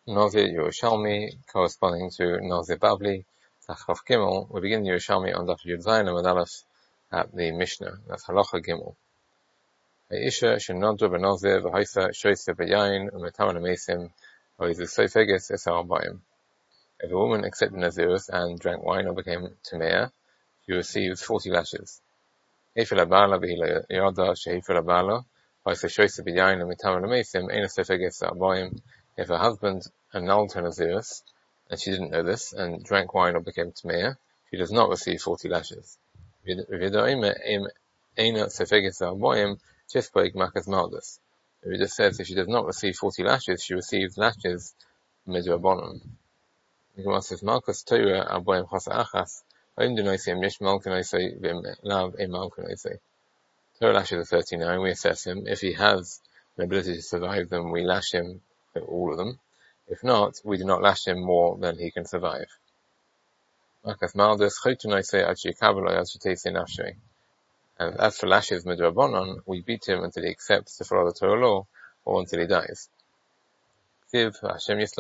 Nazir Yerushalmi, corresponding to Nazir Bavli, Tachaf Gimel. We begin Yerushalmi on Daf Yud Zayin and Aleph at the Mishnah. That's Halacha Gimel. Isha shenodra b'nazir v'haisa shoyse b'yayin u'metaman amesim v'yizu soifeges es ha'arbayim. If a woman accepted Nazirus and drank wine or became tamea, she receives 40 lashes. If a bala v'hila yada she'ifel bala v'haisa shoyse b'yayin u'metaman amesim ein soifeges ha'arbayim. If her husband annulled her Nazirus, and she didn't know this, and drank wine or became tamea, she does not receive 40 lashes. It just says if she does not receive 40 lashes, she receives lashes midrabanan. The Gemara says, Malchus Torah Aboyim Chasa Achas, Oim Denoisei Mish Malkanoisei Vim Lav Ein Malkanoisei. Torah lashes are 39, we assess him. If he has the ability to survive them, we lash him all of them. If not, we do not lash him more than he can survive. Malchus Malchus Chotunoisei Ad Shekavelo Ad Shetesei Nafshei. And as for lashes midrabanan, we beat him until he accepts to follow the Torah law, or until he dies. It says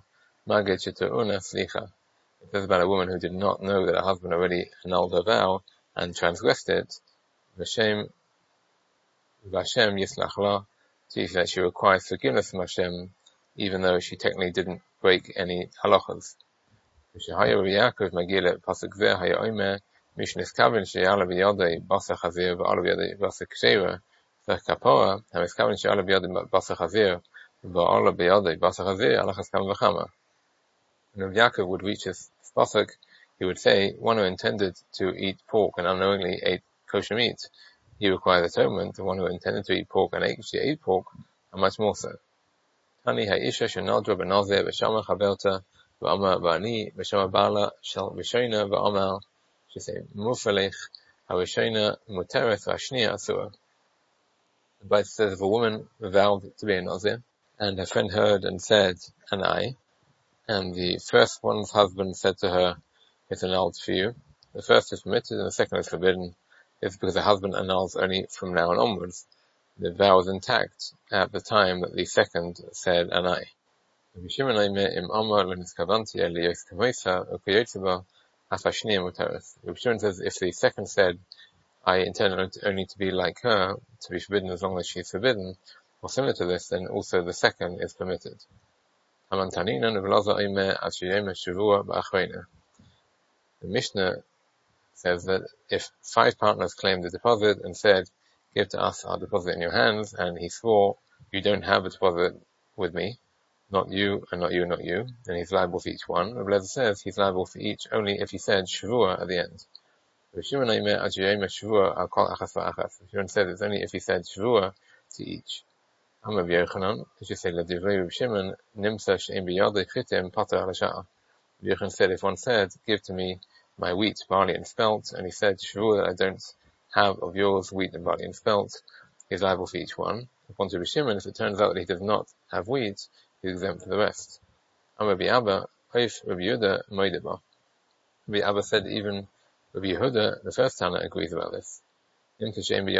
about a woman who did not know that her husband already annulled her vow and transgressed it. V'Hashem yislach la, that she requires forgiveness from Hashem, even though she technically didn't break any halachas. V'shehaya Rabbi Yaakov Magilet pasuk zeh haya omer. Mishniskaven she'ala b'yadei basar chazir v'ala b'yadei basar kshera v'kapora hamiskaven she'ala b'yadei basar chazir v'ala b'yadei basar chazir alachas kam v'chama. When Rabbi Yaakov would reach his pasuk, he would say, one who intended to eat pork and unknowingly ate kosher meat, he requires atonement. The one who intended to eat pork and actually ate pork, and much more so. Tani ha'isha shenadra b'nazir v'shama chaverta v'amar v'ani v'shama bala shel v'shoina v'amar. She said, Mufalech, Harishona, Mutereth, Ashniya, Asura. The Bible says if a woman vowed to be a Nazir, and her friend heard and said, and I, and the first one's husband said to her, it's annulled for you. The first is permitted and the second is forbidden. It's because the husband annuls only from now on onwards. The vow is intact at the time that the second said, and I. If Shimon says, if the second said, I intend only to be like her, to be forbidden as long as she is forbidden, or similar to this, then also the second is permitted. The Mishnah says that if 5 partners claimed the deposit and said, give to us our deposit in your hands, and he swore, you don't have a deposit with me, not you, and not you, and not you, then he's liable for each one. Rabbi Lezer says he's liable for each only if he said Shavua at the end. Shimon says it's only if he said Shavua to each. Amar Yochanan, it should say L'divrei Rabbi Shimon nimsa she'im b'yadei chitim pater al-sha'ah. Yochanan said if one said, give to me my wheat, barley, and spelt, and he said Shavua that I don't have of yours wheat and barley and spelt, he's liable for each one. Upon to Rabbi Shimon, if it turns out that he does not have wheat, he's exempt for the rest. Amar Rabbi Abba, Oif Rabbi Yehuda moedeba. Rabbi Abba said even Rabbi Yehuda, the first Tana, agrees about this. The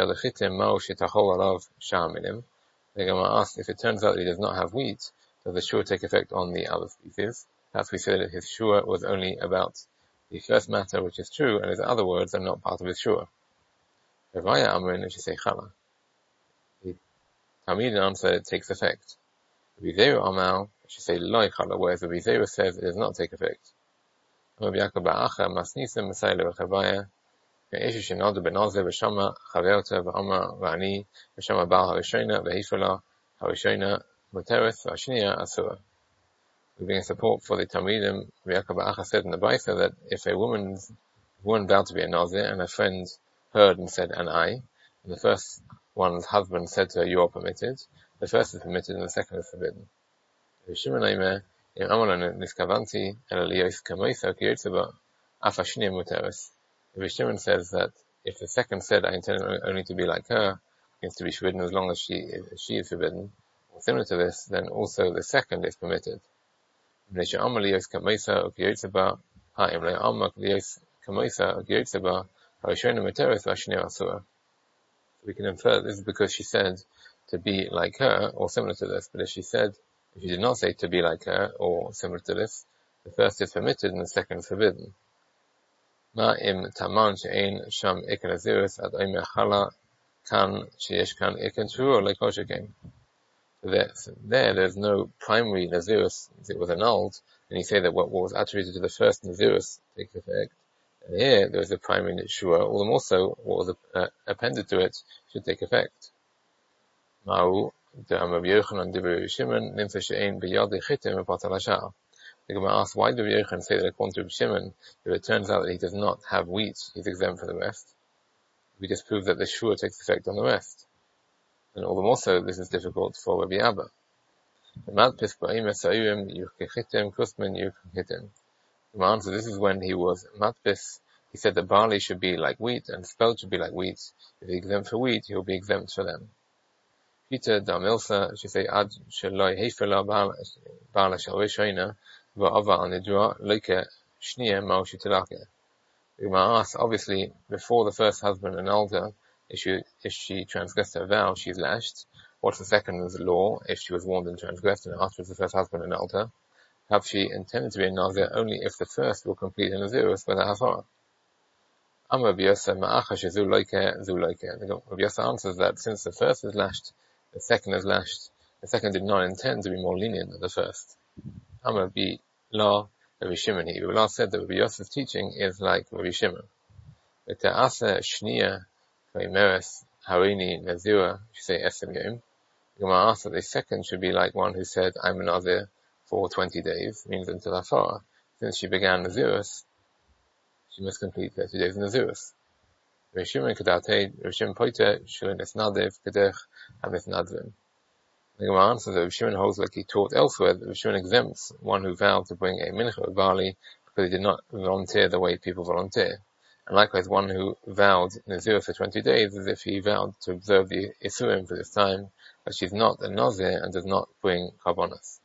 Gemara asks, if it turns out that he does not have wheat, does the shua take effect on the other species? Perhaps we say that his shua was only about the first matter, which is true, and his other words are not part of his shua. Ravaya Amrin, it should say chala. The Talmud answer, it takes effect. Rabbi Zera Amal, it should say loy chala, whereas Rabbi Zera says it does not take effect. Rabbi Yaakov Ba'acha Masnisim Masai Lechavaya Isha Shenodra B'Nazir V'Shama Chaverta V'Amar V'Ani V'Shama Bal Harishona V'Hifala Harishona Mutereth V'Ashniya Asura. We bring support for the Talmidim. Rabbi Yaakov Ba'acha said in the Baisa that if a woman vowed to be a Nazir and her friend heard and said, and I, and the first one's husband said to her, you are permitted, the first is permitted and the second is forbidden. If Shimon says that if the second said, I intend only to be like her, means to be forbidden as long as she is forbidden, or similar to this, then also the second is permitted. We can infer this is because she said to be like her, or similar to this, but if she said If you did not say to be like her, or similar to this, the first is permitted and the second is forbidden. Ma im taman she'ein sham iken azirus ad oimer chala kan sheyesh kan iken shur lekoshekem. There's no primary nazirus, it was annulled, and you say that what was attributed to the first nazirus takes effect. And here, there is a primary shua, all the more so, what was appended to it should take effect. Ma'u, the Rabbi Yochanan Rabbi Shimon, nimsa she'ein b'yadi chitim v'patal hashar. The Gemara asks, why did Rabbi Yochanan say that according to Rabbi Shimon, if it turns out that he does not have wheat, he's exempt from the rest? We just prove that the shua takes effect on the rest. And all the more so, this is difficult for Rabbi Abba. The Gemara answers, this is when he was matpis. He said that barley should be like wheat and spelt should be like wheat. If he's exempt for wheat, he'll be exempt for them. Peter Damilsa should say ad sheloi hefela bala shel rishoina va'ava anidra loike shnia mal shitilake. The Gemara asks, obviously, before the first husband annulled her, if she transgressed her vow, she's lashed. What's the second's law if she was warned and transgressed and afterwards the first husband annulled her? Perhaps she intended to be a Nazir only if the first will complete a Nazirus with a Hafara. Amar Rabbi Yosef ma'acha shezu loike zu loike. Rabbi Yosef answers that since the first is lashed, the second is lashed. The second did not intend to be more lenient than the first. Amar Rabbi La Rabbi Shimon. Rabbi La said that Rabbi Yosef's teaching is like Rabbi Shimon. V'te'asa shniya kaimeres harini nazira. You say esem yom. The Gemara asks that the second should be like one who said, I'm a Nazir for 20 days, means until Hafara. Since she began Nazirus, she must complete 30 days Nazirus. Rabbi Shimon Kedatei, Rabbi Shimon Poiter, Shulin Esnadiv, Kedech, Hamis Nadvim. The Gemara answers that Rabbi Shimon holds like he taught elsewhere that Rabbi Shimon exempts one who vowed to bring a mincha of barley because he did not volunteer the way people volunteer. And likewise, one who vowed Nazir for 20 days as if he vowed to observe the Isurim for this time, but she's not a Nazir and does not bring karbonos.